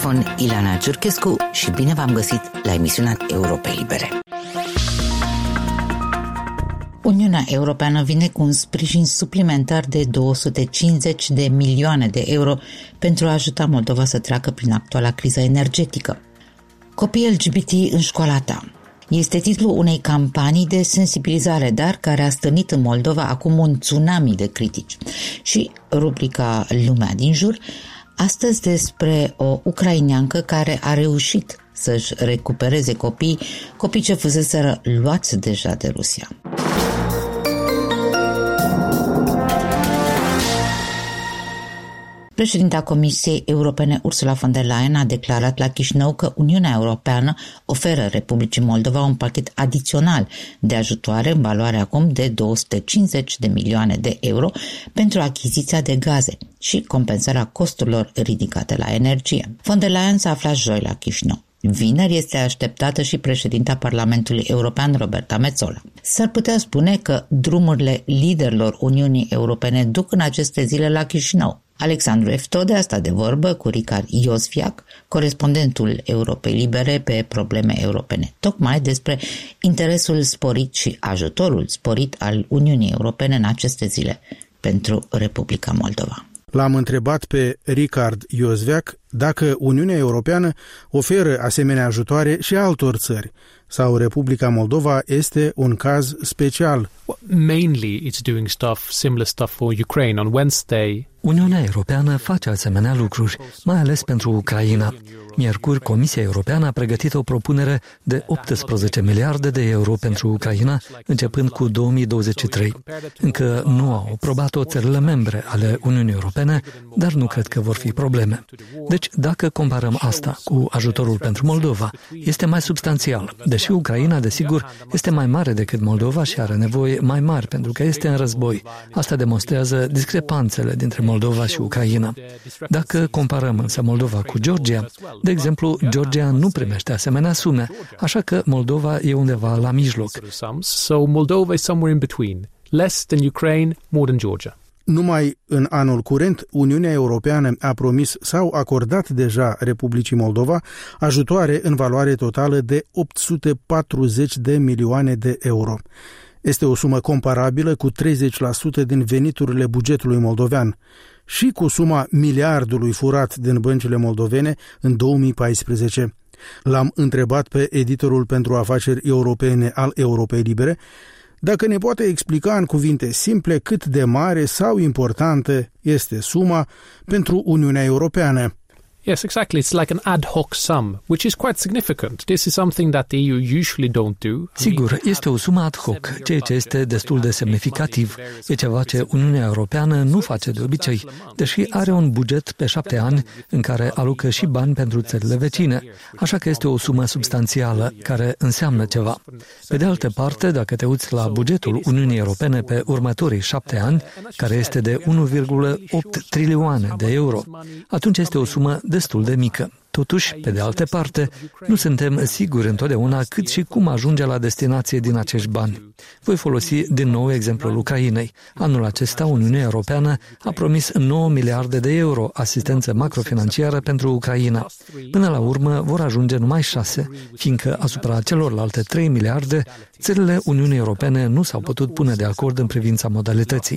microfon Ileana Ciurchescu și bine v-am găsit la emisiunea Europe Libere. Uniunea Europeană vine cu un sprijin suplimentar de 250 de milioane de euro pentru a ajuta Moldova să treacă prin actuala criză energetică. Copii LGBT în școala ta este titlul unei campanii de sensibilizare, dar care a stârnit în Moldova acum un tsunami de critici. Și rubrica Lumea din jur, astăzi despre o ucraineancă care a reușit să-și recupereze copii ce fuseseră luați deja de Rusia. Președinta Comisiei Europene Ursula von der Leyen a declarat la Chișinău că Uniunea Europeană oferă Republicii Moldova un pachet adițional de ajutoare în valoare acum de 250 de milioane de euro pentru achiziția de gaze și compensarea costurilor ridicate la energie. Von der Leyen s-a aflat joi la Chișinău. Vineri este așteptată și președinta Parlamentului European, Roberta Metsola. S-ar putea spune că drumurile liderilor Uniunii Europene duc în aceste zile la Chișinău. Alexandru Eftode a stat de vorbă cu Richard Iosfiac, corespondentul Europei Libere pe probleme europene, tocmai despre interesul sporit și ajutorul sporit al Uniunii Europene în aceste zile pentru Republica Moldova. L-am întrebat pe Richard Iosfiac dacă Uniunea Europeană oferă asemenea ajutoare și altor țări sau Republica Moldova este un caz special. Mainly it's doing similar stuff for Ukraine. On Wednesday, Uniunea Europeană face asemenea lucruri, mai ales pentru Ucraina. Miercuri, Comisia Europeană a pregătit o propunere de 18 miliarde de euro pentru Ucraina, începând cu 2023. Încă nu au aprobat-o țările membre ale Uniunii Europene, dar nu cred că vor fi probleme. Deci, dacă comparăm asta cu ajutorul pentru Moldova, este mai substanțial, deși Ucraina, desigur, este mai mare decât Moldova și are nevoi mai mari pentru că este în război. Asta demonstrează discrepanțele dintre Moldova și Ucraina. Dacă comparăm însă Moldova cu Georgia, de exemplu, Georgia nu primește asemenea sume, așa că Moldova e undeva la mijloc. So Moldova is somewhere in between. Less than Ukraine, more than Georgia. Numai în anul curent, Uniunea Europeană a promis sau acordat deja Republicii Moldova ajutoare în valoare totală de 840 de milioane de euro. Este o sumă comparabilă cu 30% din veniturile bugetului moldovean și cu suma miliardului furat din băncile moldovene în 2014. L-am întrebat pe editorul pentru afaceri europene al Europei Libere dacă ne poate explica în cuvinte simple cât de mare sau importantă este suma pentru Uniunea Europeană. Yes, exactly. It's like an ad hoc sum, which is quite significant. This is something that the EU usually don't do. Sigur, este o sumă ad hoc, ceea ce este destul de semnificativ. E ceva ce Uniunea Europeană nu face de obicei, deși are un buget pe 7 ani în care alocă și bani pentru țările vecine, așa că este o sumă substanțială care înseamnă ceva. Pe de altă parte, dacă te uiți la bugetul Uniunii Europene pe următorii 7 ani, care este de 1,8 trilioane de euro, atunci este o sumă destul de mică. Totuși, pe de altă parte, nu suntem siguri întotdeauna cât și cum ajunge la destinație din acești bani. Voi folosi din nou exemplul Ucrainei. Anul acesta, Uniunea Europeană a promis 9 miliarde de euro asistență macrofinanciară pentru Ucraina. Până la urmă vor ajunge numai 6, fiindcă asupra celorlalte 3 miliarde, țările Uniunii Europene nu s-au putut pune de acord în privința modalității.